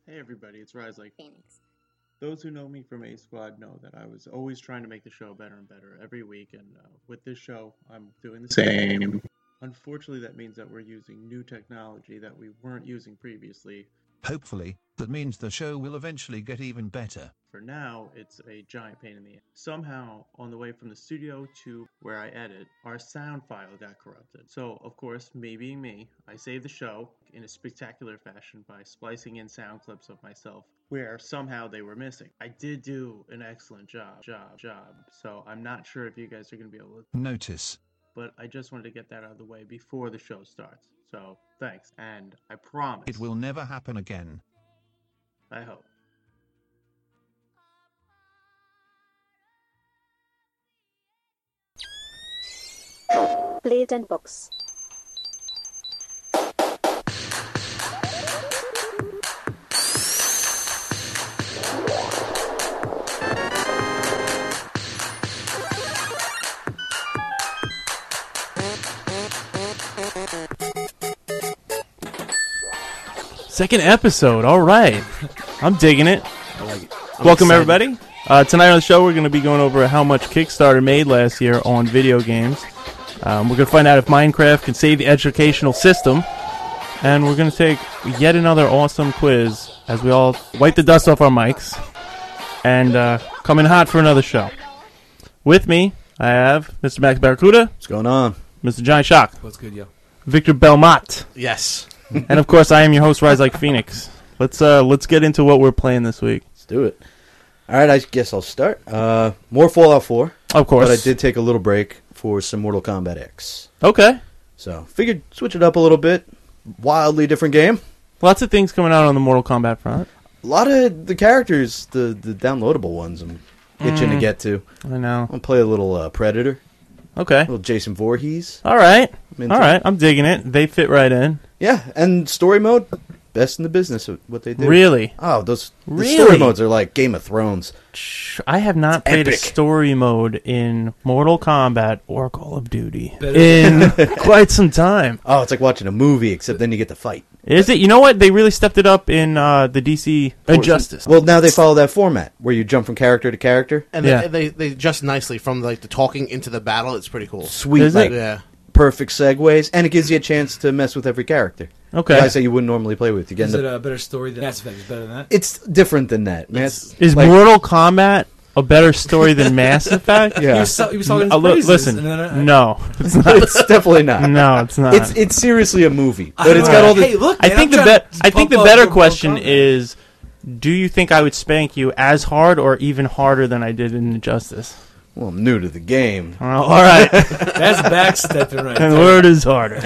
Hey everybody, it's Rise Like Phoenix. Those who know me from A Squad know that I was always trying to make the show better and better every week, and with this show, I'm doing the same. Unfortunately, that means that we're using new technology that we weren't using previously. Hopefully, that means the show will eventually get even better. For now, it's a giant pain in the ass. Somehow, on the way from the studio to where I edit, our sound file got corrupted. So, of course, me being me, I saved the show in a spectacular fashion by splicing in sound clips of myself where somehow they were missing. I did do an excellent job. So I'm not sure if you guys are going to be able to notice. But I just wanted to get that out of the way before the show starts. So, thanks. And I promise it will never happen again. I hope. Blade and Books. Second episode, all right. I'm digging it. I like it. Welcome, everybody. Tonight on the show, we're going to be going over how much Kickstarter made last year on video games. We're going to find out if Minecraft can save the educational system. And we're going to take yet another awesome quiz as we all wipe the dust off our mics and come in hot for another show. With me, I have Mr. Max Barracuda. What's going on? Mr. Johnny Shock. What's good, yo? Victor Belmont. Yes. And, of course, I am your host, Rise Like Phoenix. Let's get into what we're playing this week. Let's do it. All right, I guess I'll start. More Fallout 4. Of course. But I did take a little break for some Mortal Kombat X. Okay. So, figured switch it up a little bit. Wildly different game. Lots of things coming out on the Mortal Kombat front. A lot of the characters, the downloadable ones, I'm itching to get to. I know. I'll play a little Predator. Okay. A little Jason Voorhees. All right. I'm All right. I'm digging it. They fit right in. Yeah, and story mode, best in the business at what they do. Really? Oh, the Really? story modes are like Game of Thrones. I have not played a epic. story mode in Mortal Kombat or Call of Duty Better in quite some time. Oh, it's like watching a movie, except then you get to fight. Is it? You know what? They really stepped it up in the DC Injustice. Well, now they follow that format where you jump from character to character. And Yeah. they adjust nicely from like the talking into the battle. It's pretty cool. Sweet, Is like it? Yeah. perfect segues, and it gives you a chance to mess with every character. Okay. Guys that you wouldn't normally play with. You get Is into- it a better story than Mass Effect? Is better than that? It's different than that, man. Is like- Mortal Kombat a better story than Mass Effect? Yeah, He was talking his praises, Listen, and then no, it's not. it's definitely not. No, it's not. It's seriously a movie, I but don't it's know. got all the. Hey, look, I man, think I'm the trying bet. to I think bump the up better Mortal question Kombat. is, do you think I would spank you as hard or even harder than I did in Injustice? Well, I'm new to the game. All right, That's backstepping right and the there. word is harder.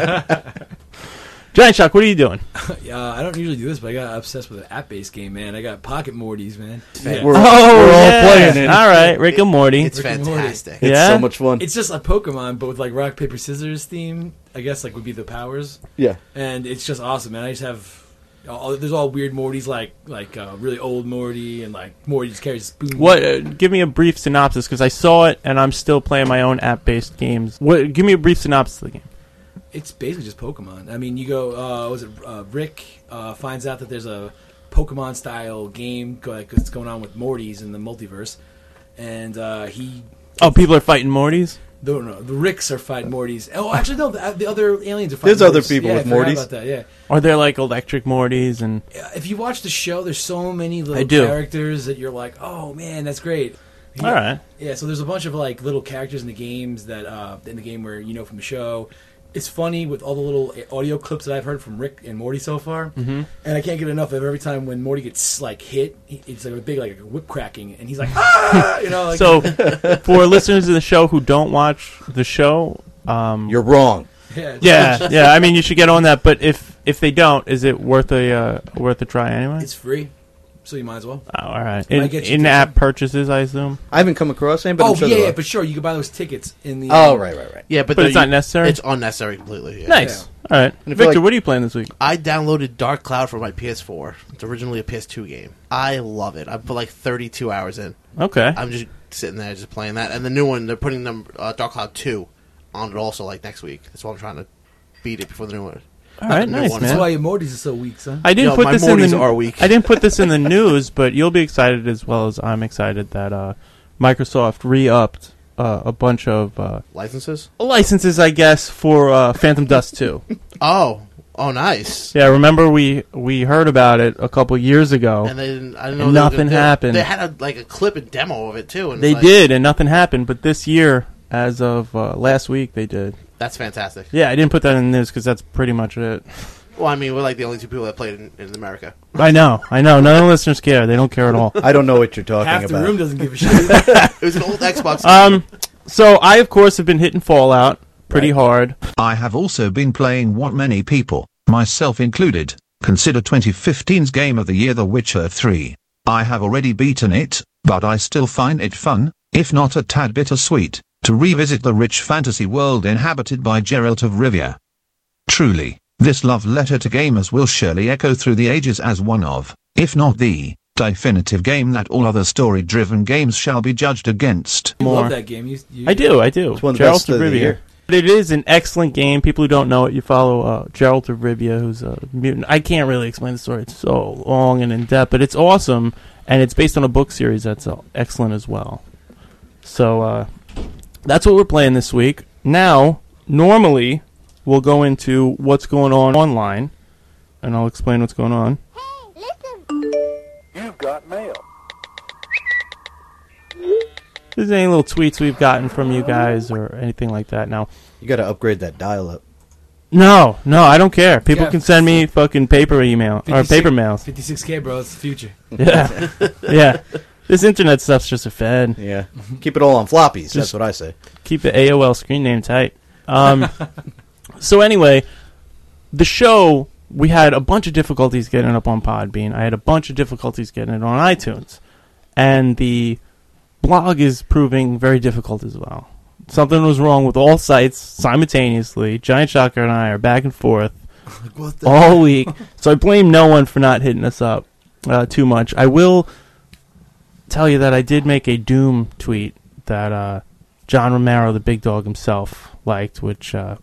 Giant Shock, what are you doing? I don't usually do this, but I got obsessed with an app-based game, man. I got Pocket Mortys, man. Yeah. We're all playing it. All right, Rick and Morty. It's Rick and Morty. fantastic. It's Yeah? so much fun. It's just like Pokemon, but with like rock, paper, scissors theme. I guess like would be the powers, Yeah. and it's just awesome, man. I just have. There's all weird Mortys, like really old Morty, and like Morty just carries a spoon. What? Give me a brief synopsis because I saw it and I'm still playing my own app-based games. What? Give me a brief synopsis of the game. It's basically just Pokemon. I mean, you go. Rick finds out that there's a Pokemon-style game that's going on with Mortys in the multiverse, and he. Oh, people are fighting Mortys. No, the Ricks are fighting Mortys. Oh, actually, no, the other aliens are fighting. There's other Mortys. people Yeah, with I forgot Mortys. about that, yeah. Are there like electric Mortys and? If you watch the show, there's so many I little do. characters that you're like, oh man, that's great. All right. Yeah, so there's a bunch of like little characters in the games that in the game where you know from the show. It's funny with all the little audio clips that I've heard from Rick and Morty so far, and I can't get enough of every time when Morty gets like hit. It's like a big like whip cracking, and he's like, ah, you know. Like, So, for listeners of the show who don't watch the show, You're wrong. yeah. I mean, you should get on that. But if they don't, is it worth a try anyway? it's free, so you might as well. Oh, all right. Might get you In-app purchases, I assume. I haven't come across any, but I'm sure there are. but sure, you can buy those tickets in the. Oh, right. Yeah, But it's not necessary. It's unnecessary completely. Yeah. Nice. All right, And I feel Victor, like- what are you playing this week? I downloaded Dark Cloud for my PS4. It's originally a PS2 game. I love it. I put like 32 hours in. Okay. I'm just sitting there just playing that. And the new one, they're putting Dark Cloud 2 on it also like next week. That's why I'm trying to beat it before the new one. All right, nice, That's That's man. why your Mortys are so weak, son. I didn't Yo, put my this in mornings the are weak. I didn't put this in the news, but you'll be excited as well as I'm excited that Microsoft re-upped a bunch of Licenses? licenses, I guess, for Phantom Dust 2. Oh, nice. Yeah, remember we heard about it a couple years ago. And they didn't. I didn't know And they were nothing gonna do it. happened. They had a clip and demo of it too. And They it's like, did, and nothing happened. But this year, as of last week, they did. That's fantastic. Yeah, I didn't put that in the news because that's pretty much it. Well, I mean, we're like the only two people that played in America. I know. None of the listeners care. They don't care at all. I don't know what you're talking Half the about. room doesn't give a shit. It was an old Xbox. So I, of course, have been hitting Fallout pretty hard. I have also been playing what many people, myself included, consider 2015's Game of the Year, The Witcher 3. I have already beaten it, but I still find it fun, if not a tad bittersweet, to revisit the rich fantasy world inhabited by Geralt of Rivia. Truly, this love letter to gamers will surely echo through the ages as one of, if not the, definitive game that all other story-driven games shall be judged against. You More. love that game. You I do. It's one of the best of the year. But it is an excellent game. People who don't know it, you follow Geralt of Rivia, who's a mutant. I can't really explain the story. It's so long and in-depth, but it's awesome, and it's based on a book series that's excellent as well. So that's what we're playing this week. Now, normally, we'll go into what's going on online, and I'll explain what's going on. You've got mail. There's any little tweets we've gotten from you guys or anything like that. Now, You got to upgrade that dial-up. no, I don't care. People Yeah. can send me fucking paper email or paper mails. 56K, bro. It's the future. Yeah, yeah. This internet stuff's just a fad. Yeah. Keep it all on floppies. That's what I say. Keep the AOL screen name tight. So anyway, the show, we had a bunch of difficulties getting it up on Podbean. I had a bunch of difficulties getting it on iTunes. And the blog is proving very difficult as well. Something was wrong with all sites simultaneously. Giant Shocker and I are back and forth What the? all week. So I blame no one for not hitting us up too much. I will tell you that I did make a Doom tweet that John Romero, the big dog himself, liked, which got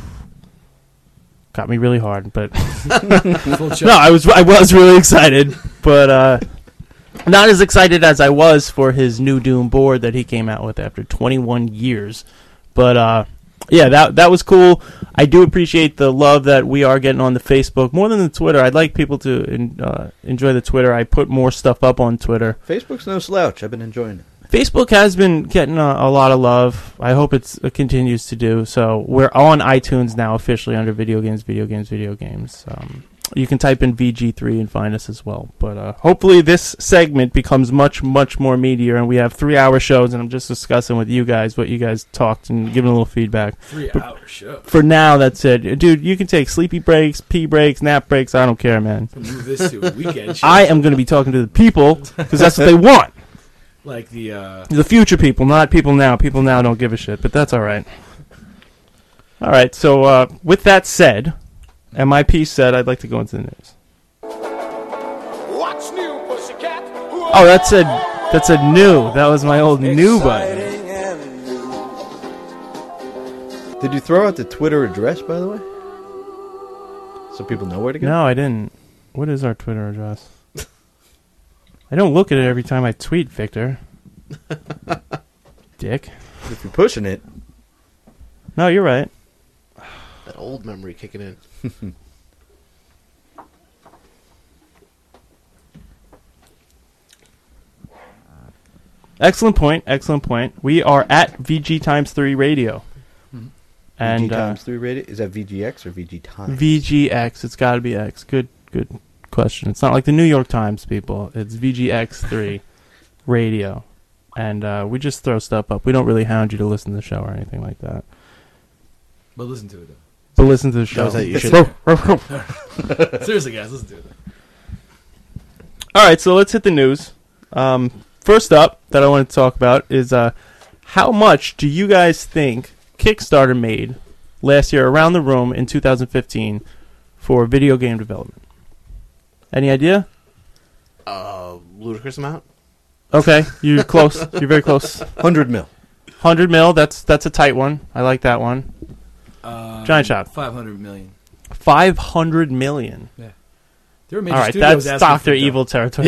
me really hard. But Full no, shot. I was really excited, but not as excited as I was for his new Doom board that he came out with after 21 years. But yeah, that was cool. I do appreciate the love that we are getting on the Facebook more than the Twitter. I'd like people to enjoy the Twitter. I put more stuff up on Twitter. Facebook's no slouch. I've been enjoying it. Facebook has been getting a lot of love. I hope it continues to do so. We're on iTunes now officially under Video Games. You can type in VG3 and find us as well. But hopefully this segment becomes much, much more meatier, and we have 3-hour shows, and I'm just discussing with you guys what you guys talked and giving a little feedback. 3-hour show. For now, that's it. Dude, you can take sleepy breaks, pee breaks, nap breaks. I don't care, man. Move this to a weekend show. I am going to be talking to the people because that's what they want. Like the The future people, not people now. People now don't give a shit, but that's all right. All right, so with that said, and my piece said, I'd like to go into the news. What's new, pussycat? Oh, that's a new. That was my old new button. Did you throw out the Twitter address, by the way? So people know where to go? No, I didn't. What is our Twitter address? I don't look at it every time I tweet, Victor. Dick. If you're pushing it. No, you're right. That old memory kicking in. Excellent point. Excellent point. We are at VG times 3 radio. And VG times 3 rated? Is that VGX or VG times? VGX. It's got to be X. Good question. It's not like the New York Times, people. It's VGX3 radio. And we just throw stuff up. We don't really hound you to listen to the show or anything like that. but listen to it though. But listen to the show. Knows that you should. Seriously, guys, listen to it. All right, so let's hit the news. First up that I want to talk about is how much do you guys think Kickstarter made last year around the room in 2015 for video game development? Any idea? Ludicrous amount. Okay, you're close. You're very close. 100 mil. 100 mil. That's a tight one. I like that one. Giant shot. 500 million. $500 million. Yeah. There were major All right, studios that's asking Dr. for Evil territory.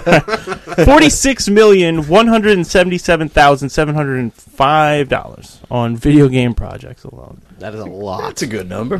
$46,177,705 on video game projects alone. That is a lot. That's a good number.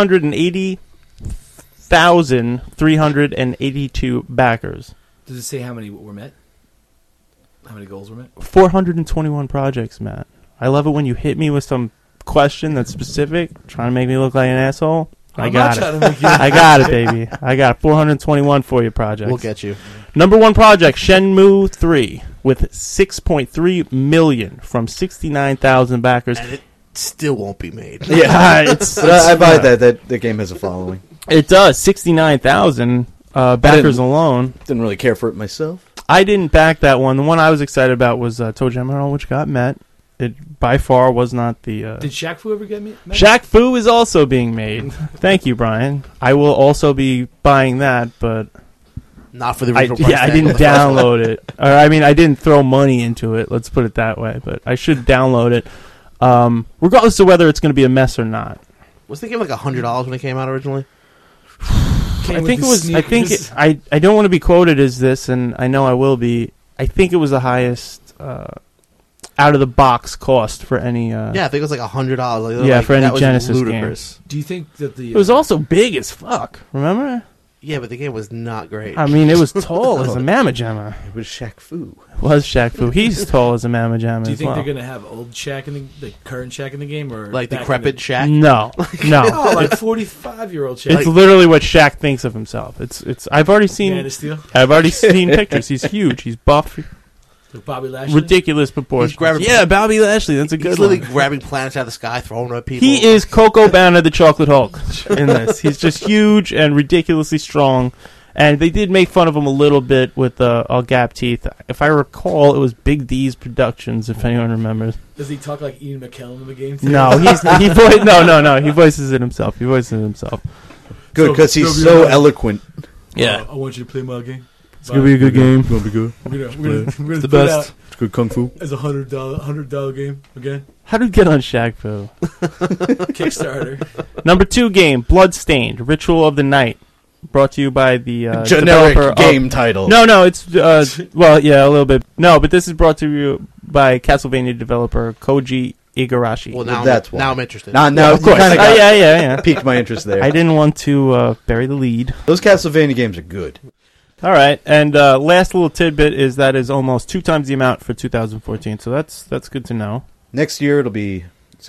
480,382 backers. Does it say how many were met? How many goals were met? 421 projects, Matt. I love it when you hit me with some question that's specific, trying to make me look like an asshole. I got it. I got it, baby. I got 421 for you projects. We'll get you. Number one project, Shenmue 3, with 6.3 million from 69,000 backers. And it still won't be made. Yeah, But I buy that the game has a following. It does. 69,000 backers alone. Didn't really care for it myself. I didn't back that one. The one I was excited about was Toe Jam Earl, which got met. It by far was not the... Did Shaq Fu ever get met? Shaq Fu is also being made. Thank you, Brian. I will also be buying that, but... Not for the original price. I didn't download it. Or, I mean, I didn't throw money into it. Let's put it that way. But I should download it, regardless of whether it's going to be a mess or not. Was the game like $100 when it came out originally? I think it was. I think I don't want to be quoted as this, and I know I will be. I think it was the highest out of the box cost for any. Yeah, I think it was like $100. Yeah, for any that was Genesis ludicrous. Do you think that the... It was also big as fuck. Remember? Yeah, but the game was not great. I mean, it was tall as a mamma jamma. It was Shaq Fu. It was Shaq Fu. He's tall as a mamma jamma. Do you as think well. they're going to have old Shaq in the current Shaq in the game, or like back decrepit Shaq? No, no. Oh, like 45-year-old Shaq. It's literally what Shaq thinks of himself. It's. I've already seen. Man of Steel? I've already seen pictures. He's huge. He's buff. Like Bobby Lashley? Ridiculous proportions. Yeah, Bobby Lashley. That's a good He's one. literally grabbing planets out of the sky, throwing them at people. He is Coco Banner, the Chocolate Hulk, in this. He's just huge and ridiculously strong. And they did make fun of him a little bit with all gap teeth. If I recall, it was Big D's Productions, if anyone remembers. Does he talk like Ian McKellen in the game? Too? No, he voices it himself. He voices it himself. Good, because he's so eloquent. Yeah. I want you to play my game. It's going to be a good game. It's going to be good. We're gonna the put it best. out It's good kung fu. as a $100 game again. How did we get on Shaq Fu? Kickstarter. Number 2 game, Bloodstained, Ritual of the Night. Brought to you by the generic developer game title. No, it's well, yeah, a little bit. No, but this is brought to you by Castlevania developer Koji Igarashi. Well, now, that's why. now I'm interested. Now, of course, you kinda yeah. piqued my interest there. I didn't want to bury the lead. Those Castlevania games are good. All right, and last little tidbit is that is almost 2 times the amount for 2014. So that's good to know. Next year it'll be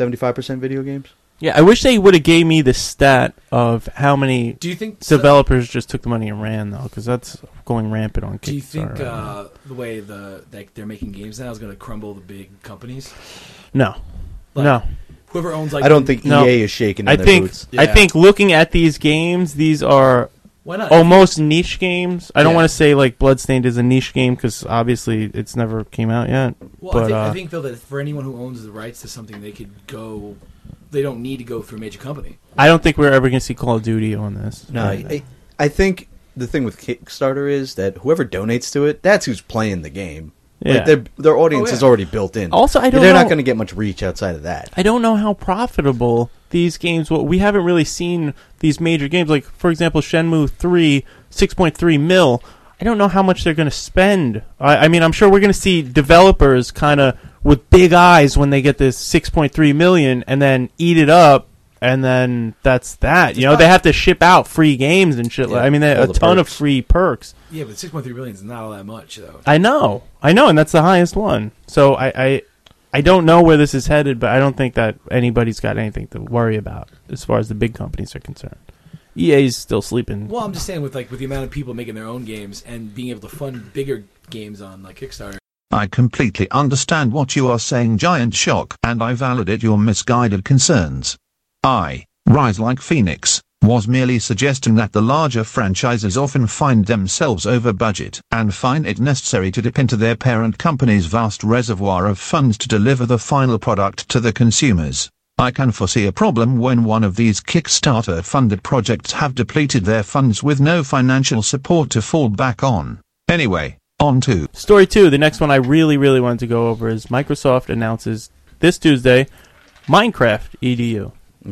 75% video games. Yeah, I wish they would have gave me the stat of how many Do you think developers just took the money and ran, though, because that's going rampant on Kickstarter. Do you think right the way they're making games now is going to crumble the big companies? No. Like, No. Whoever owns like I don't think No. EA is shaking in I their think boots. Yeah. I think looking at these games, these are why not? almost niche games. I don't Yeah. want to say like Bloodstained is a niche game because obviously it's never came out yet. Well, but I think though that for anyone who owns the rights to something, they could go. They don't need to go through a major company. I don't think we're ever going to see Call of Duty on this. No, I think the thing with Kickstarter is that whoever donates to it, that's who's playing the game. Yeah. Like their audience is already built in. Also, I don't They're know. not going to get much reach outside of that. I don't know how profitable these games. Well, we haven't really seen these major games. Like, for example, Shenmue 3, 6.3 mil. I don't know how much they're going to spend. I mean, I'm sure we're going to see developers kind of with big eyes when they get this 6.3 million and then eat it up, and then that's that. You know, they have to ship out free games and shit. Yeah, I mean, all a the ton of perks. free perks. Yeah, but 6.3 billion is not all that much, though. I know, and that's the highest one. So I don't know where this is headed, but I don't think that anybody's got anything to worry about as far as the big companies are concerned. EA's still sleeping. Well, I'm just saying with the amount of people making their own games and being able to fund bigger games on like Kickstarter. I completely understand what you are saying, Giant Shock, and I validate your misguided concerns. I, Rise Like Phoenix, was merely suggesting that the larger franchises often find themselves over budget and find it necessary to dip into their parent company's vast reservoir of funds to deliver the final product to the consumers. I can foresee a problem when one of these Kickstarter-funded projects have depleted their funds with no financial support to fall back on. Anyway, on to Story 2, the next one I really, really wanted to go over is Microsoft announces this Tuesday Minecraft EDU. Okay.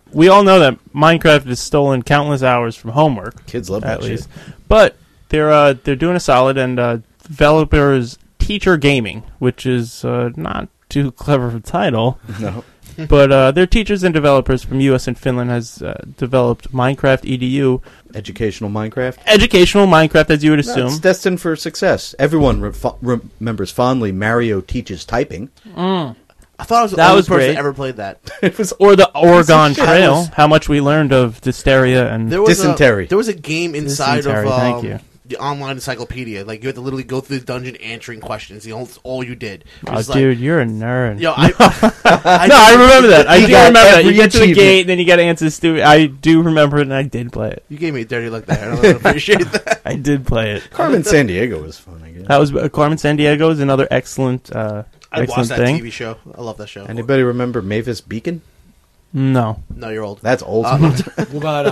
We all know that Minecraft has stolen countless hours from homework. Kids love at that least. shit. But they're doing a solid, and developers Teacher Gaming, which is not too clever of a title. No. But they're teachers and developers from U.S. and Finland has developed Minecraft EDU. Educational Minecraft. Educational Minecraft, as you would assume. It's destined for success. Everyone remembers fondly Mario Teaches Typing. I thought I was the That only was person great. that ever played that. It was Or the Oregon shit. Trail, how much we learned of Dysteria and... There was Dysentery. there was a game inside Dysentery, of thank you. the online encyclopedia. Like, you had to literally go through the dungeon answering questions. That's all you did. It Oh, was dude, you're a nerd. Yo, No, I remember that. I do got remember that. You every get to the achievement. gate, and then you got to answer stupid... I do remember it, and I did play it. You gave me a dirty look there. I don't appreciate that. I did play it. Carmen San Diego was fun, I guess. That was Carmen Sandiego is another excellent I excellent watched that thing. TV show. I love that show. Anybody remember Mavis Beacon? No. No, you're old. That's old. What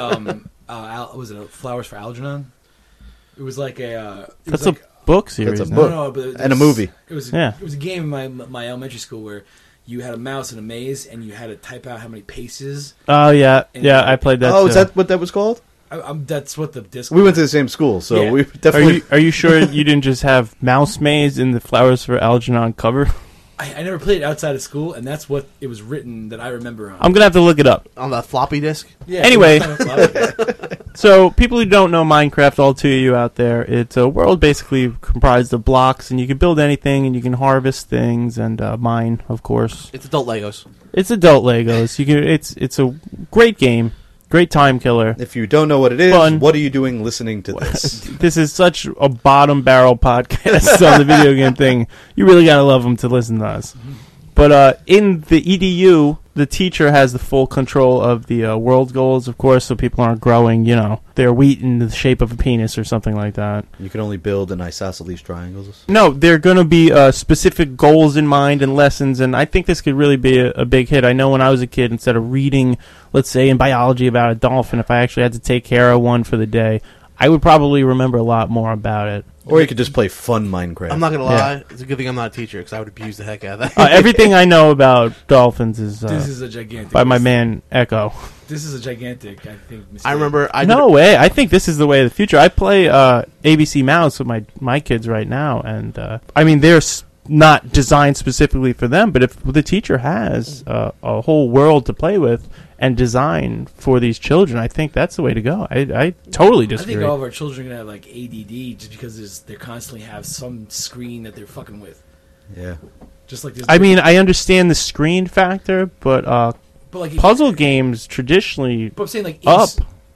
about was it Flowers for Algernon? It was like a. It That's was like, a book series. That's a no? book. No, but it And a was- movie. It was Yeah. it was a game in my elementary school where you had a mouse in a maze and you had to type out how many paces. Oh, yeah. Yeah, I played that Oh, too. is that what that was called? That's what the disc. We went to the same school, so Yeah. we Are definitely... you sure you didn't just have Mouse Maze in the Flowers for Algernon cover? I never played it outside of school, and that's what it was written that I remember on. I'm going to have to look it up. On the floppy disk? Yeah, Anyway. it was So, people who don't know Minecraft, all two of you out there, it's a world basically comprised of blocks, and you can build anything, and you can harvest things, and mine, of course. It's adult Legos. It's adult Legos. You can. It's a great game, great time killer. If you don't know what it is, Fun. what are you doing listening to this? This is such a bottom barrel podcast on the video game thing. You really gotta love them to listen to us. But in the EDU, the teacher has the full control of the world goals, of course, so people aren't growing, their wheat in the shape of a penis or something like that. You can only build in isosceles triangles. No, there are going to be specific goals in mind and lessons, and I think this could really be a big hit. I know when I was a kid, instead of reading, let's say, in biology about a dolphin, if I actually had to take care of one for the day, I would probably remember a lot more about it. Or you could just play fun Minecraft. I'm not going to Yeah. lie. It's a good thing I'm not a teacher because I would abuse the heck out of that. Everything I know about dolphins is this is a gigantic. by my man Echo. This is a gigantic. I think. Mistake. I remember I No way. I think this is the way of the future. I play ABC Mouse with my kids right now, and I mean they're not designed specifically for them, but if the teacher has a whole world to play with and design for these children, I think that's the way to go. I totally I disagree. think all of our children are gonna have like ADD just because they constantly have some screen that they're fucking with. Yeah. Just like this. I mean, I understand the screen factor, but but like puzzle games traditionally But I'm saying like up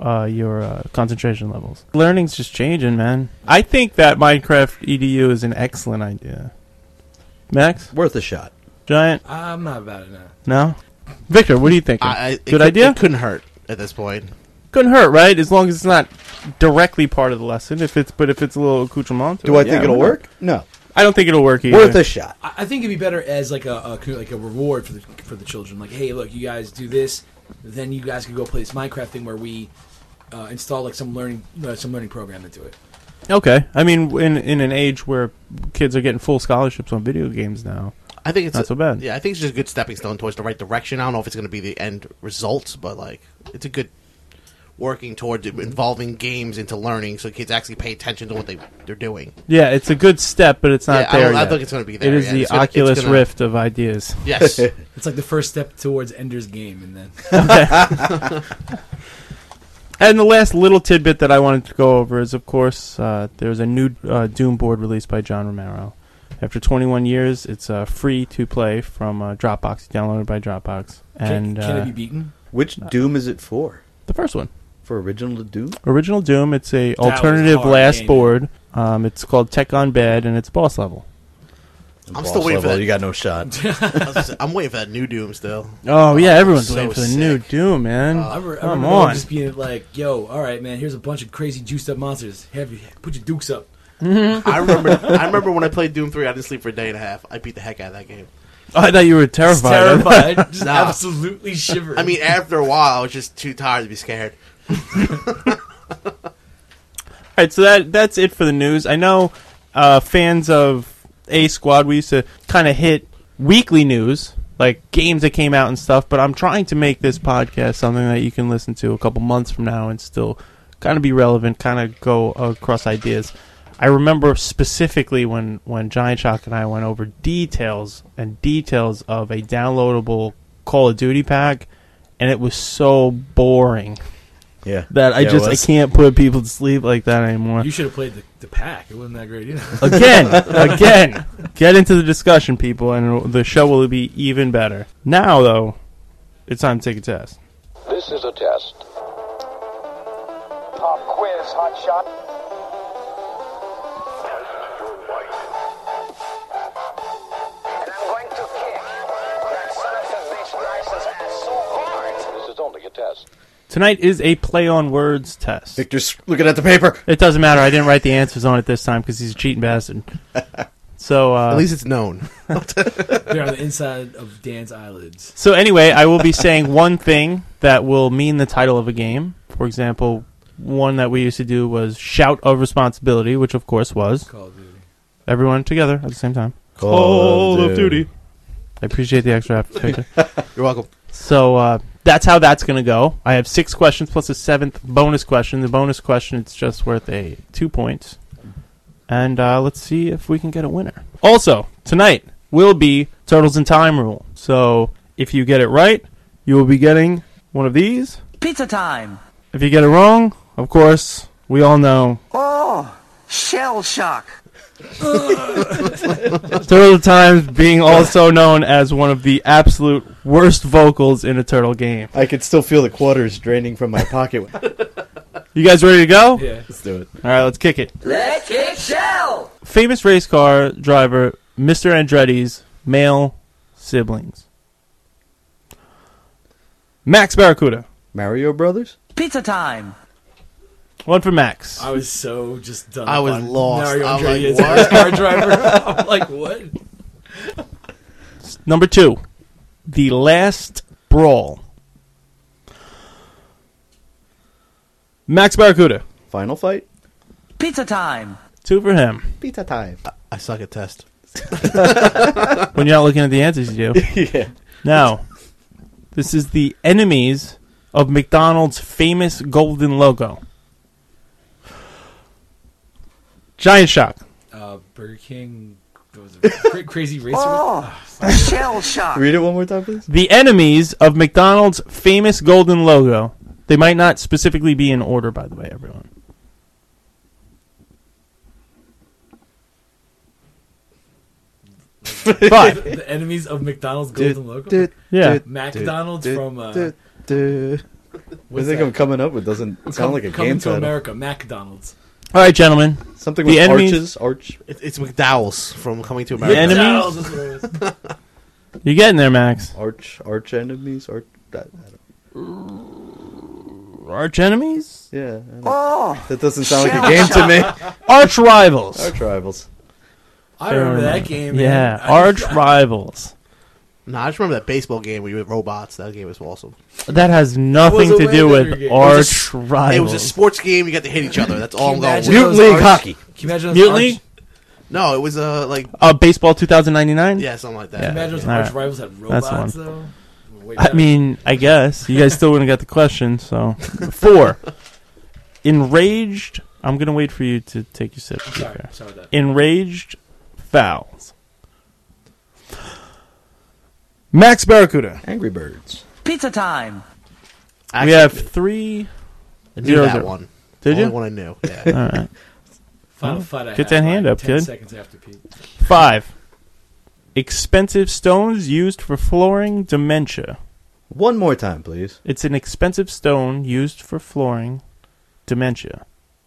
your concentration levels. Learning's just changing, man. I think that Minecraft EDU is an excellent idea. Max? Worth a shot. Giant? I'm not about it now. No? Victor, what do you think? Good idea? It couldn't hurt at this point. Couldn't hurt, right? As long as it's not directly part of the lesson. If it's a little accoutrement. Do I think it'll work? No. I don't think it'll work either. Worth a shot. I think it'd be better as like a reward for the children. Like, hey, look, you guys do this, then you guys can go play this Minecraft thing where we install like some learning program into it. Okay. I mean, in an age where kids are getting full scholarships on video games now, I think it's not so bad. Yeah, I think it's just a good stepping stone towards the right direction. I don't know if it's going to be the end results, but like it's a good working towards involving games into learning, so kids actually pay attention to what they're doing. Yeah, it's a good step, but it's not Yeah, I there don't- I yet. think it's gonna be there It is yet. the It's gonna- it's Oculus gonna- Rift of ideas. Yes. It's like the first step towards Ender's Game, and then And the last little tidbit that I wanted to go over is, of course, there's a new Doom board released by John Romero. After 21 years, it's free to play from Dropbox. Downloaded by Dropbox. And can it be beaten? Which Doom is it for? the first one. For original Doom? Original Doom. It's a was a alternative hard last game. board. It's called Tech on Bed, and it's boss level. I'm still waiting for level, that. You got no shot. I'm waiting for that new Doom still. Oh, yeah, everyone's so waiting for the sick. new Doom, man. I remember Come on. just being like, "Yo, all right, man. Here's a bunch of crazy juiced up monsters. Put your dukes up." I remember when I played Doom 3, I didn't sleep for a day and a half. I beat the heck out of that game. Oh, I thought you were Just terrified. terrified, just Nah. absolutely shivering. I mean, after a while, I was just too tired to be scared. All right, so that's it for the news. I know fans of A Squad, we used to kind of hit weekly news like games that came out and stuff, but I'm trying to make this podcast something that you can listen to a couple months from now and still kind of be relevant, kind of go across ideas. I remember specifically when Giant Shock and I went over details of a downloadable Call of Duty pack, and it was so boring Yeah. that I can't put people to sleep like that anymore. You should have played the pack. It wasn't that great either. Again, get into the discussion, people, and the show will be even better. Now, though, it's time to take a test. This is a test. Pop quiz, hot shot. And I'm going to kick that son of a bitch license ass so hard. This is only a test. Tonight is a play-on-words test. Victor's looking at the paper. It doesn't matter. I didn't write the answers on it this time because he's a cheating bastard. So At least it's known. They're on the inside of Dan's eyelids. So anyway, I will be saying one thing that will mean the title of a game. For example, one that we used to do was Shout of Responsibility, which of course was Call of Duty. everyone together at the same time. Call of Duty. I appreciate the extra effort. You're welcome. So that's how that's going to go. I have 6 questions plus a 7th bonus question. The bonus question, it's just worth 2 points. And let's see if we can get a winner. Also, tonight will be Turtles in Time rule. So if you get it right, you will be getting one of these. Pizza time. If you get it wrong, of course, we all know Oh, shell shock. Turtle in Time being also known as one of the absolute worst vocals in a Turtle game. I can still feel the quarters draining from my pocket. You guys ready to go? Yeah. Let's do it. All right, let's kick it. Let's kick shell. Famous race car driver Mr. Andretti's male siblings. Max Barracuda. Mario Brothers? Pizza time. One for Max. I was so just done. I was on lost. Mario I'm Andretti like, as a what? race car driver. I'm like, what? Number 2. The Last Brawl. Max Barracuda. Final fight? Pizza time. 2 for him. Pizza time. I suck at test. When you're not looking at the answers, you do. Yeah. Now, this is the enemies of McDonald's famous golden logo. Giant Shock. Burger King. What was it? Crazy Racer. Oh, shell shock. Read it one more time, please. The enemies of McDonald's famous golden logo. They might not specifically be in order, by the way, everyone. Five. The enemies of McDonald's golden logo. Yeah. McDonald's from. I think that? I'm coming up with doesn't sound like a Coming game to title. America, McDonald's. All right, gentlemen. Something The with enemies- arches. It's McDowell's from Coming to The America. enemies? McDonald's, that's what it was. You're getting there, Max. Arch enemies. Arch enemies? Yeah. I know. Oh, That doesn't sound like a game to me. Arch rivals. Arch rivals. I remember that game. Man. Yeah, I- arch rivals. Nah, I just remember that baseball game where you had robots. That game was awesome. That has nothing was a to do Waylander with game. arch rivals. It was a sports game. You got to hit each other. That's all I'm Can you going imagine with. Mutant those League arch- Hockey. Can you imagine those Mutant arch- League? No, it was like Baseball 2099? yeah, something like that. Yeah. Imagine those All arch right. rivals had That's robots, one. though. Way I better. mean, I guess. You guys still wouldn't get the question, so. 4. Enraged. I'm going to wait for you to take your sip. to be fair. Sorry about that. Enraged Fowls. Max Barracuda. Angry Birds. pizza time. Actually, We have 3. I knew 0, that 0. one. Did Only you? one I knew. Yeah. All right. Final fight I Get had, that hand like, up, 10 kid. seconds after Pete. 5. Expensive stones used for flooring dementia. One more time, please. It's an expensive stone used for flooring dementia.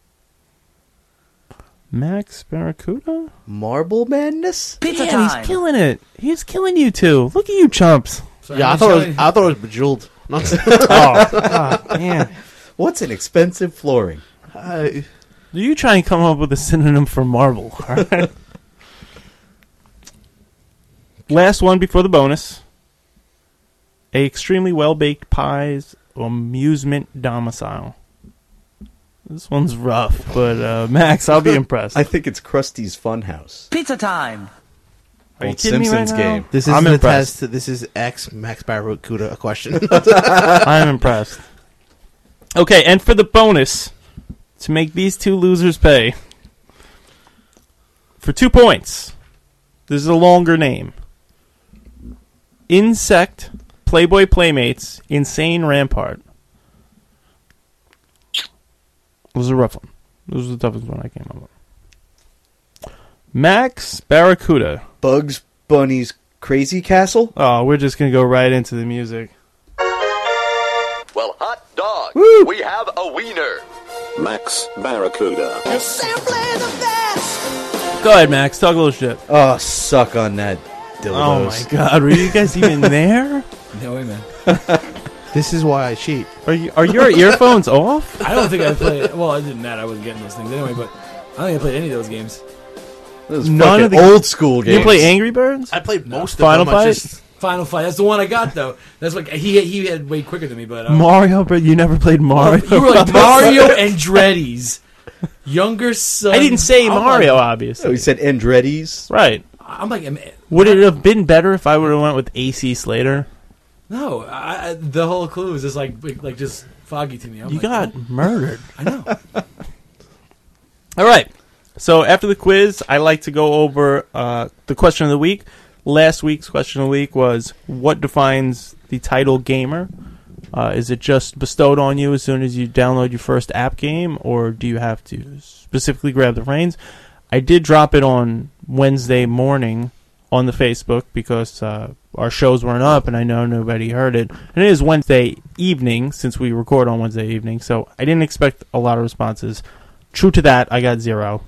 Max Barracuda? Marble Madness? Pizza Damn, time. he's killing it. He's killing you two. Look at you chumps. Sorry, Yeah, I I'm thought trying- it was Bejeweled. Oh, man. What's an expensive flooring? You try and come up with a synonym for marble, all right? Last one before the bonus. A extremely well-baked pie's amusement domicile. This one's rough, but Max, I'll be impressed. I think it's Krusty's Funhouse. Pizza time. Are you Old kidding me Simpsons right now? game. This I'm isn't a impressed. test. This is X Max Barracuda a question. I'm impressed. Okay, and for the bonus, to make these two losers pay, for 2 points, this is a longer name. Insect, Playboy Playmates, Insane Rampart. This was a rough one. This was the toughest one I came up with. Max Barracuda. Bugs Bunny's Crazy Castle. Oh, we're just going to go right into the music. Well, hot dog, Woo! we have a wiener. Max Barracuda. Go ahead, Max. Talk a little shit. Oh, suck on that dildos. Oh, my God. Were you guys even there? No way, man. This is why I cheat. Are your earphones off? I don't think I played. Well, it didn't matter. I wasn't getting those things anyway. But I don't think I played any of those games. Those None fucking of the- old school games. You play Angry Birds? I played most Final of them. I Fight? just Final Fight. That's the one I got though. That's like he had way quicker than me. But Mario, but you never played Mario. you were like Mario Andretti's younger son. I didn't say I'm Mario, like- obviously. Oh, he said Andretti's. Right. I'm like, Would it have been better if I would have went with AC Slater? no. The whole clue is just like just foggy to me. I'm You like, got oh, murdered. I know. All right. So after the quiz, I like to go over the question of the week. Last week's question of the week was, what defines the title gamer? Is it just bestowed on you as soon as you download your first app game, or do you have to specifically grab the reins? I did drop it on Wednesday morning on the Facebook because our shows weren't up, and I know nobody heard it. And it is Wednesday evening, since we record on Wednesday evening, so I didn't expect a lot of responses. True to that, I got 0.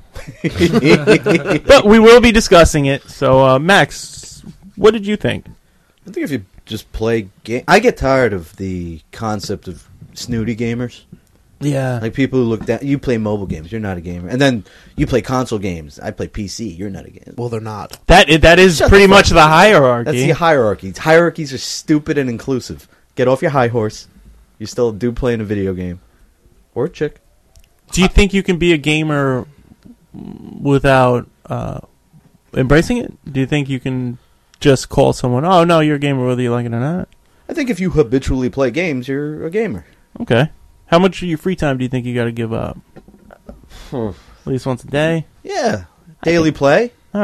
But we will be discussing it. So, Max, what did you think? I think if you just play game, I get tired of the concept of snooty gamers. Yeah. Like people who look down. You play mobile games, you're not a gamer, and then you play console games. I play PC. You're not a gamer. well, they're not. That is Shut pretty the fuck much the hierarchy. That's the hierarchy. Hierarchies are stupid and inclusive. Get off your high horse. You still a dude playing a video game, or a chick. Do you think you can be a gamer without embracing it? Do you think you can just call someone, oh, no, you're a gamer whether you like it or not? I think if you habitually play games, you're a gamer. Okay. How much of your free time do you think you got to give up? At least once a day? Yeah, daily play. All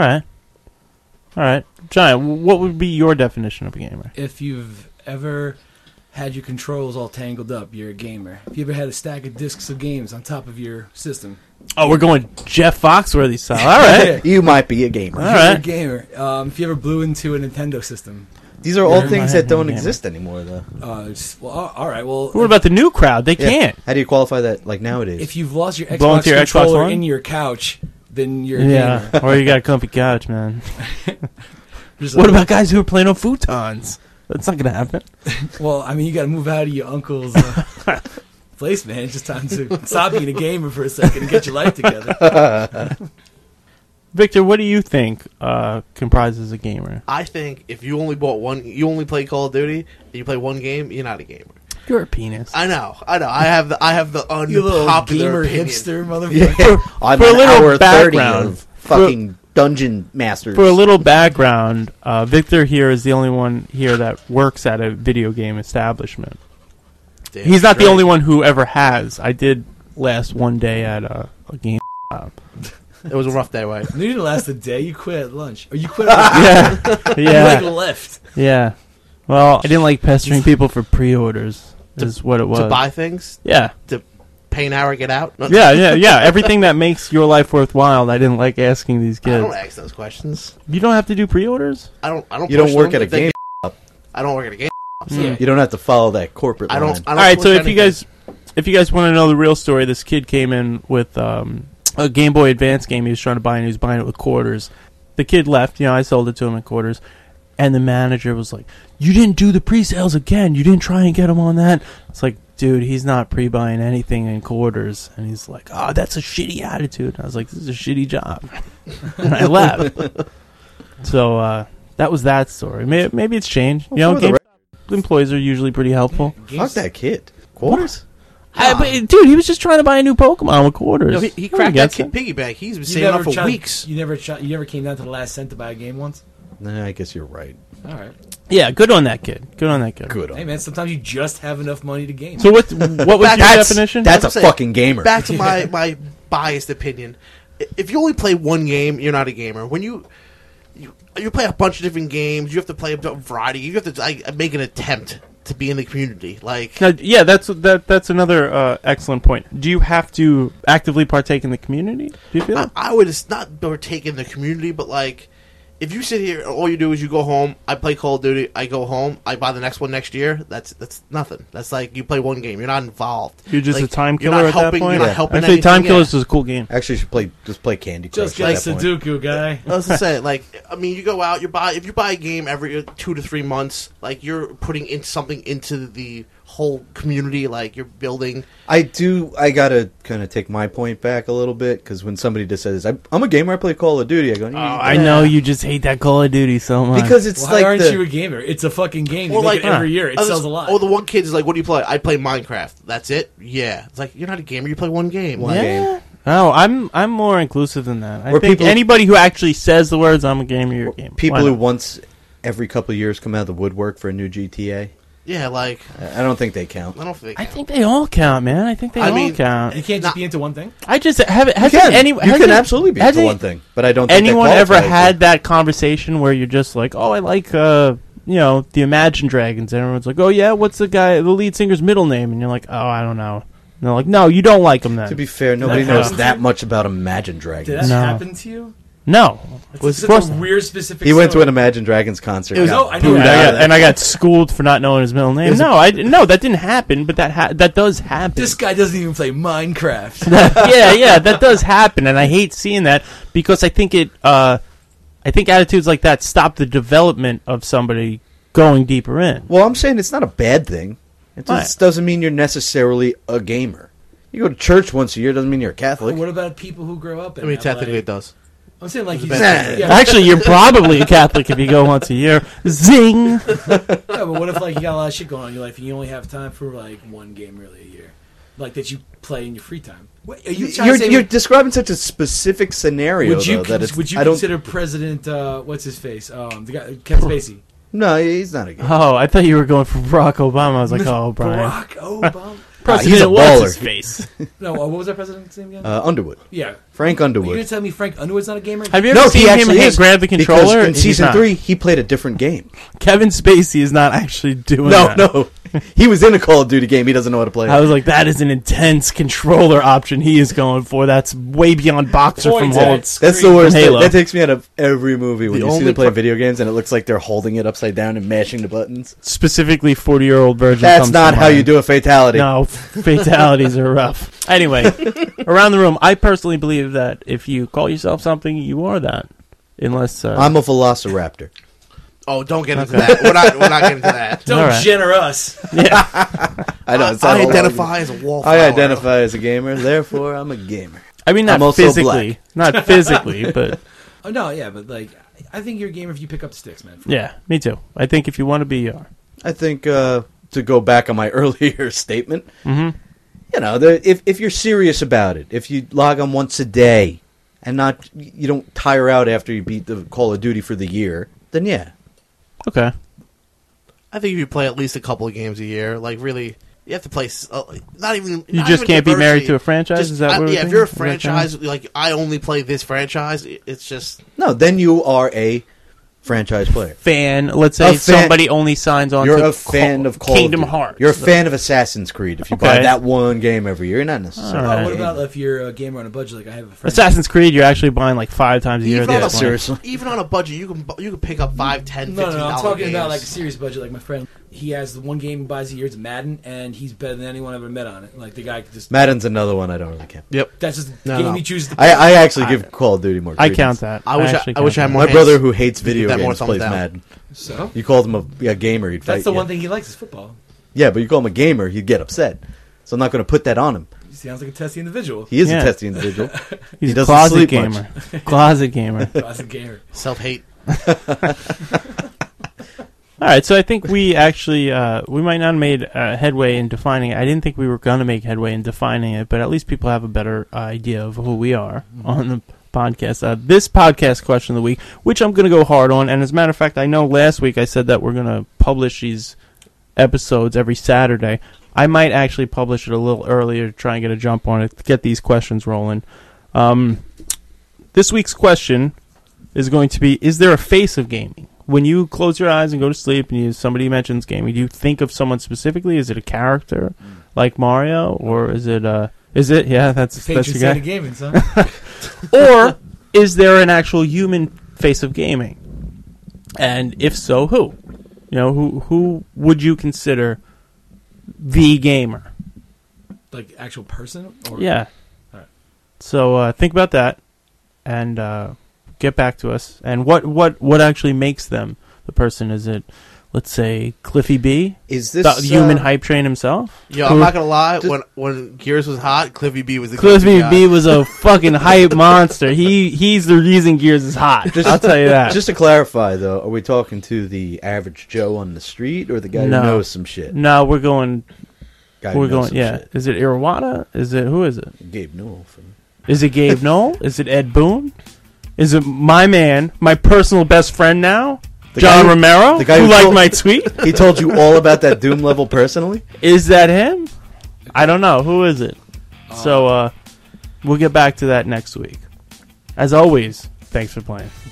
right. Giant, what would be your definition of a gamer? If you've ever had your controls all tangled up, you're a gamer. If you ever had a stack of discs of games on top of your system, Oh, we're going Jeff Foxworthy style. All right. You might be a gamer. All you're right. a gamer. If you ever blew into a Nintendo system, These are all You're things my that don't gamer. exist anymore, though. all right. Well, What about the new crowd? They can't. How do you qualify that, like, nowadays? if you've lost your Blow Xbox into your Xbox controller One? in your couch, then you're a Yeah. gamer. Or you got a comfy couch, man. Just What like- about guys who are playing on futons? That's not going to happen. Well, I mean, you got to move out of your uncle's place, man. It's just time to stop being a gamer for a second and get your life together. Victor, what do you think comprises a gamer? I think if you only bought one, you only play Call of Duty, and you play one game, you're not a gamer. You're a penis. I know. I have the You little unpopular gamer opinion. hipster motherfucker. Yeah. I'm for a an little hour 30 background, of fucking dungeon masters. For a little background, Victor here is the only one here that works at a video game establishment. Damn He's not the straight. only one who ever has. I did last one day at a game shop. It was a rough day, right? You didn't last a day. You quit at lunch. Or you quit at Yeah. You Yeah. left. Yeah. Well, I didn't like pestering people for pre-orders, is what it was. To buy things, Yeah. to pay an hour, get out. No, Yeah. Everything that makes your life worthwhile, I didn't like asking these I kids. don't ask those questions. You don't have to do pre-orders? I don't. You don't push work them. at a If they game. get- I don't work at a game. Yeah. You don't have to follow that corporate I line. don't. All right, push so anything. if you guys want to know the real story, this kid came in with a Game Boy Advance game he was trying to buy, and he was buying it with quarters. The kid left. I sold it to him in quarters. And the manager was like, you didn't do the pre-sales again. You didn't try and get him on that. It's like, dude, he's not pre-buying anything in quarters. And he's like, oh, that's a shitty attitude. I was like, this is a shitty job. And I left. So that was that story. Maybe it's changed. Well, for the Game employees are usually pretty helpful. Fuck that kid. Quarters? But, dude, he was just trying to buy a new Pokemon with quarters. No, he Who cracked that gets kid it? piggy bank. He's been You saving up never for weeks. You never came down to the last cent to buy a game once? Nah, I guess you're right. All right. Yeah, good on that kid. Good on that kid. Good on. Hey, man, sometimes you just have enough money to game. So what was your definition? That's a I'm saying, fucking gamer. Back to my biased opinion. If you only play one game, you're not a gamer. When you play a bunch of different games, you have to play a variety. You have to make an attempt to be in the community. Like, Now, yeah, that's another excellent point. Do you have to actively partake in the community? Do you feel? I would not partake in the community, but like, if you sit here, all you do is you go home. I play Call of Duty. I go home. I buy the next one next year. That's nothing. That's like you play one game. You're not involved. You're just like, a time you're killer not at helping, that point. You're not helping Actually, Time anything, Killers is a cool game. Actually, you should just play Candy Crush. Just get at that point. Sudoku, guy. I was gonna say, like, I mean, you go out, if you buy a game every 2 to 3 months, like you're putting in something into the whole community, like you're building. I gotta kind of take my point back a little bit, because when somebody just says, I'm a gamer, I play Call of Duty, I go, I know you just hate that Call of Duty so much. because it's Why like aren't the, you a gamer? It's a fucking game. You Well, make like, it every year. It sells a lot. Oh, the one kid is like, what do you play? I play Minecraft. That's it? Yeah. It's like, you're not a gamer, you play one game. One Like, game. No, I'm more inclusive than that. I Or think people- anybody who actually says the words "I'm a gamer," you're a gamer. People Why who not? once every couple of years come out of the woodwork for a new GTA. yeah, like, I don't think they count. I don't think. I think they all count, man. I think they I all mean, count. you can't just be into one thing. I just haven't. You Hasn't can. any, You hasn't- can absolutely be into hasn't one thing, but I don't think anyone that ever qualifies had that conversation where you're just like, oh, I like, the Imagine Dragons, and everyone's like, oh yeah, what's the lead singer's middle name? And you're like, oh, I don't know. And they're like, no, you don't like him then. To be fair, nobody that knows happen that to you? much about Imagine Did Dragons. that No. happen to you? No, It's of course such a not. weird specific. He went to story. an Imagine Dragons concert. It was- got oh, I know booed that. out of and I got schooled for not knowing his middle name. No, that didn't happen, but that does happen. This guy doesn't even play Minecraft. yeah, that does happen, and I hate seeing that because I think I think attitudes like that stop the development of somebody going deeper in. Well, I'm saying it's not a bad thing. It Why? just doesn't mean you're necessarily a gamer. You go to church once a year doesn't mean you're a Catholic. What about people who grow up? I mean, have, technically like, it does. I'm saying like he's Actually, you're probably a Catholic if you go once a year. Zing. Yeah, but what if like you got a lot of shit going on in your life and you only have time for like one game really a year, like that you play in your free time? What, are you trying to say? You're describing such a specific scenario, would you though, that it's, would you I don't, consider President what's his face the guy Kevin Spacey? No, he's not a gamer. Oh, I thought you were going for Barack Obama. I was like, oh, Brian. Barack Obama. He's a President, what's his baller. face? No, what was that president's name again? Underwood. Yeah, Frank You're Underwood. gonna tell me Frank Underwood's not a gamer? Have you ever No, seen he him actually is. grab the Because controller? in He's season not. 3, he played a different game. Kevin Spacey is not actually doing that. No. He was in a Call of Duty game. He doesn't know how to play it. I was like, that is an intense controller option he is going for. That's way beyond Boxer from Point at Hold. it. That's the worst. Halo. That takes me out of every movie when The you see only them playing pro- video games and it looks like they're holding it upside down and mashing the buttons. Specifically, 40-year-old virgin. That's comes not to how you mind. do a fatality. No, fatalities are rough. Anyway, around the room, I personally believe that if you call yourself something, you are that. Unless I'm a velociraptor. Oh, don't get into that. We're not getting into that. Don't All right. generous. I know. It's not I all identify as a wallflower. I identify as a gamer, therefore I'm a gamer. I mean, not I'm also physically, not physically, but Oh no, yeah, but like I think you're a gamer if you pick up the sticks, man. yeah, me too. I think if you want to be, you are. I think to go back on my earlier statement, Mm-hmm. you know, if you're serious about it, if you log on once a day and you don't tire out after you beat the Call of Duty for the year, then yeah. Okay. I think if you play at least a couple of games a year, like really, you have to play. Not even. You not just even can't be married diversity. to a franchise? Is that what we're yeah, if you're a thinking? Is that franchise, like I only play this franchise, it's just No, then you are a franchise player. Fan, let's A say fan- somebody only signs on You're to a fan of Call Kingdom of Duty. Hearts. You're a fan of Assassin's Creed. If you buy Okay. that one game every year, you're not necessarily. All right. What about if you're a gamer on a budget? Like I have a friend. Assassin's Creed, you're actually buying like 5 times a year. even at on, a, this point. seriously. even on a budget, you can pick up 5, 10, $15 No, I'm talking games. about like a serious budget. Like my friend, he has the one game he buys a year. It's Madden, and he's better than anyone I've ever met on it. Like the guy could just. Madden's another one I don't really count. Yep. That's just the No, game no. he chooses to play. I actually give Call of Duty more I credence. count that. I wish actually I wish I had count more. My hands. brother who hates You get video that more games thumbs plays down. Madden. So You called him a gamer, he'd fight that's the you. one thing he likes is football. Yeah, but you call him a gamer, he'd get upset. So I'm not going to put that on him. He sounds like a testy individual. He is Yeah. a testy individual. He's He a doesn't closet sleep gamer. much. Closet gamer. Classic gamer. Self-hate. All right, so I think we actually we might not have made headway in defining it. I didn't think we were going to make headway in defining it, but at least people have a better idea of who we are on the podcast. This podcast question of the week, which I'm going to go hard on, and as a matter of fact, I know last week I said that we're going to publish these episodes every Saturday. I might actually publish it a little earlier to try and get a jump on it, to get these questions rolling. This week's question is going to be, is there a face of gaming? When you close your eyes and go to sleep and somebody mentions gaming, do you think of someone specifically? Is it a character like Mario, or is it yeah, that's your guy. Of gaming, son. Or is there an actual human face of gaming? And if so, who? Who would you consider the gamer? Like actual person? Or? Yeah. All right. So think about that and get back to us. And what actually makes them the person? Is it, let's say, Cliffy B? Is this the human hype train himself? Yo, I'm not gonna lie. When Gears was hot, Cliffy B was the Cliffy guy. B was a fucking hype monster. He's the reason Gears is hot. I'll tell you that. Just to clarify, though, are we talking to the average Joe on the street or the guy who knows some shit? No, we're going. Yeah. Shit. Is it Iwata? Who is it? Gabe Newell. Is it Gabe Newell? Is it Ed Boon? Is it my man, my personal best friend now, John Romero, the guy who liked told, my tweet? He told you all about that Doom level personally? Is that him? I don't know. Who is it? So we'll get back to that next week. As always, thanks for playing.